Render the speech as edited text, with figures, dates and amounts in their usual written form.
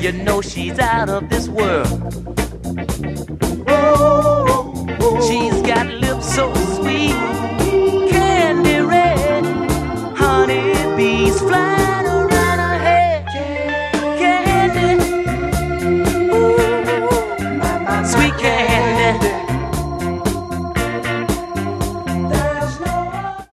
You know she's out of this world. She's got lips so sweet.